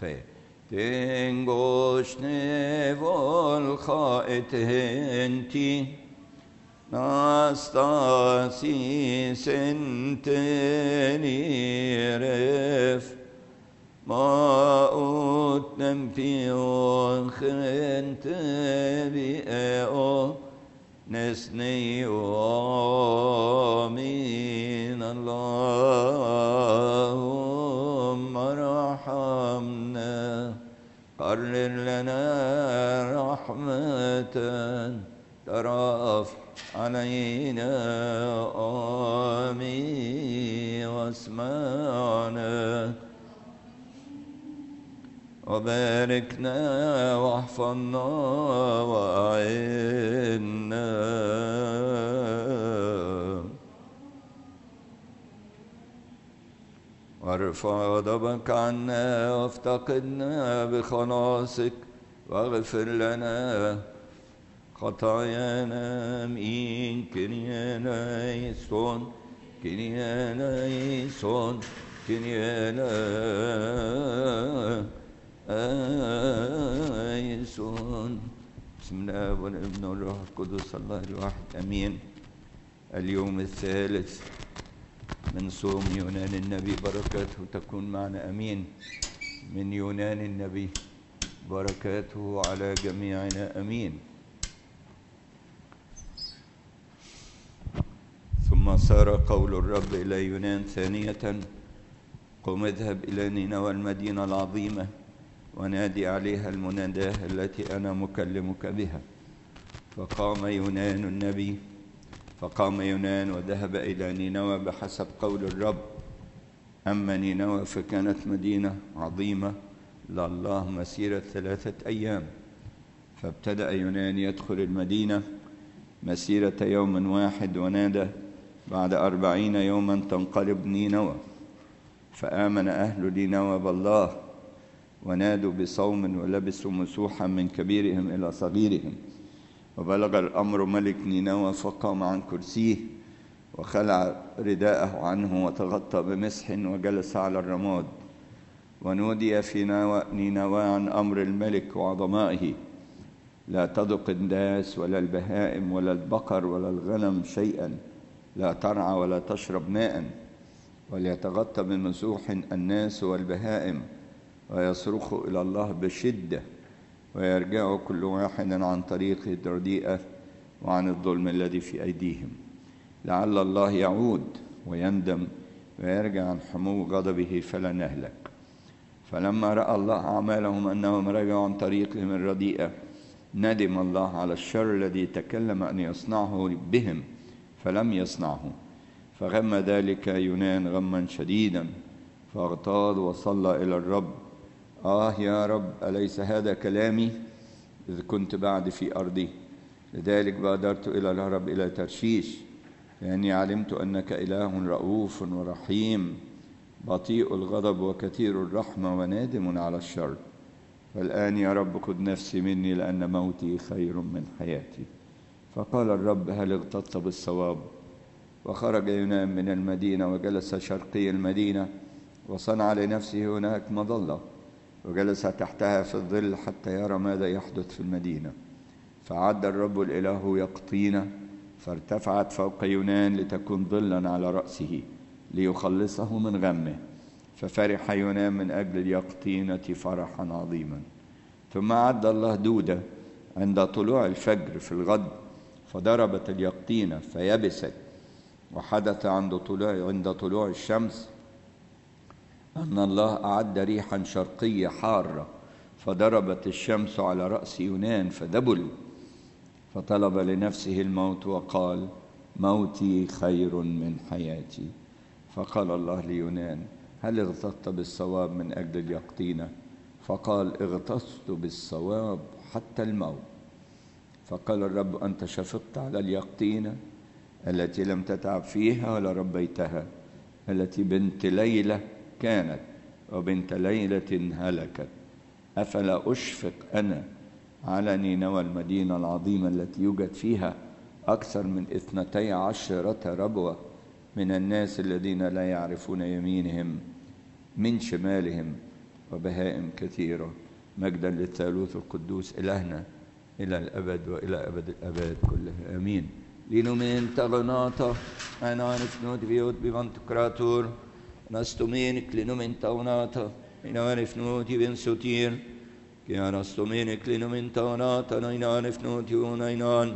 تنگشنه والخائت هنتی ناستاسی سنتنی رف ما اوتنم پیون خنت بیئو نسنی آمین اللهم ارحمنا قرر لنا رحمة تراف علينا آمين واسمعنا وباركنا واحفظنا وأعنا وارفع غضبك عنا وافتقدنا بخلاصك واغفر لنا خطايانا آمين. كريا ليسون كريا ليسون كريا ليسون. بسم الله والابن والروح القدس الله الواحد امين. اليوم الثالث من صوم يونان النبي، بركاته تكون معنا امين. من يونان النبي بركاته على جميعنا امين. ثم صار قول الرب إلى يونان ثانية: قم اذهب إلى نينوى المدينة العظيمة ونادي عليها المناداة التي أنا مكلمك بها. فقام يونان وذهب إلى نينوى بحسب قول الرب. أما نينوى فكانت مدينة عظيمة لله مسيرة 3 أيام. فابتدأ يونان يدخل المدينة مسيرة يوم واحد ونادى: بعد 40 يوما تنقلب نينوى. فآمن أهل نينوى بالله ونادوا بصوم ولبسوا مسوحا من كبيرهم إلى صغيرهم. وبلغ الأمر ملك نينوى فقام عن كرسيه وخلع رداءه عنه وتغطى بمسح وجلس على الرماد. ونودي في نينوى عن أمر الملك وعظمائه: لا تذق الداس ولا البهائم ولا البقر ولا الغنم شيئا، لا ترعى ولا تشرب ماء، وليتغطى بمسوح الناس والبهائم ويصرخوا إلى الله بشدة، ويرجع كل واحد عن طريقه الرديئة وعن الظلم الذي في أيديهم، لعل الله يعود ويندم ويرجع عن حمو غضبه فلا نهلك. فلما رأى الله أعمالهم أنهم رجعوا عن طريقهم الرديئة، ندم الله على الشر الذي تكلم أن يصنعه بهم فلم يصنعه. فغم ذلك يونان غما شديدا، فاغتاظ وصلى إلى الرب: يا رب، أليس هذا كلامي إذ كنت بعد في أرضي؟ لذلك بادرت إلى الهرب إلى ترشيش، لأني علمت أنك إله رؤوف ورحيم، بطيء الغضب وكثير الرحمة ونادم على الشر. فالآن يا رب خذ نفسي مني، لأن موتي خير من حياتي. فقال الرب: هل اغتطت بالصواب؟ وخرج يونان من المدينة وجلس شرقي المدينة، وصنع لنفسه هناك مظلة، وجلس تحتها في الظل حتى يرى ماذا يحدث في المدينة. فعد الرب الإله يقطين، فارتفعت فوق يونان لتكون ظلا على رأسه ليخلصه من غمه. ففرح يونان من أجل اليقطينة فرحا عظيما. ثم عد الله دودة عند طلوع الفجر في الغد، فضربت اليقطينة فيبست. وحدث عند طلوع الشمس أن الله أعد ريحا شرقية حارة، فضربت الشمس على رأس يونان فدبل، فطلب لنفسه الموت وقال: موتي خير من حياتي. فقال الله ليونان: هل اغتطت بالصواب من أجل اليقطينة؟ فقال: اغتطت بالصواب حتى الموت. فقال الرب: أنت شفقت على اليقطينة التي لم تتعب فيها ولا ربيتها، التي بنت ليلة كانت وبنت ليلة هلكت. أفلا أشفق أنا على نينوى المدينة العظيمة التي يوجد فيها أكثر من 12 ربوة من الناس الذين لا يعرفون يمينهم من شمالهم، وبهائم كثيرة. مجدا للثالوث القدوس إلهنا إلى الأبد وإلى أبد الأبد كلها آمين. لنومين تغناطة أنا نفنود بيوت بمنت كراتور نستمينك لنومين تغناطة أنا نفنود بن سوتير كي نستمينك لنومين تغناطة أنا نفنود يونينان